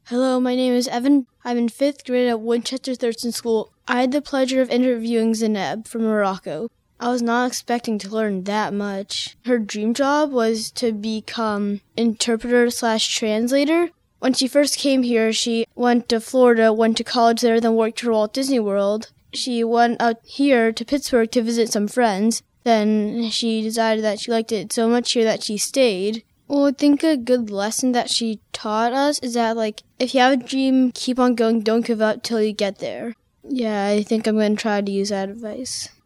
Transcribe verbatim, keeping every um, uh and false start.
Hello, my name is Evan. I'm in fifth grade at Winchester Thurston School. I had the pleasure of interviewing Zainab from Morocco. I was not expecting to learn that much. Her dream job was to become interpreter slash translator. When she first came here, she went to Florida, went to college there, then worked for Walt Disney World. She went out here to Pittsburgh to visit some friends. Then she decided that she liked it so much here that she stayed. Well, I think a good lesson that she taught us is that, like, if you have a dream, keep on going, don't give up till you get there. Yeah, I think I'm going to try to use that advice.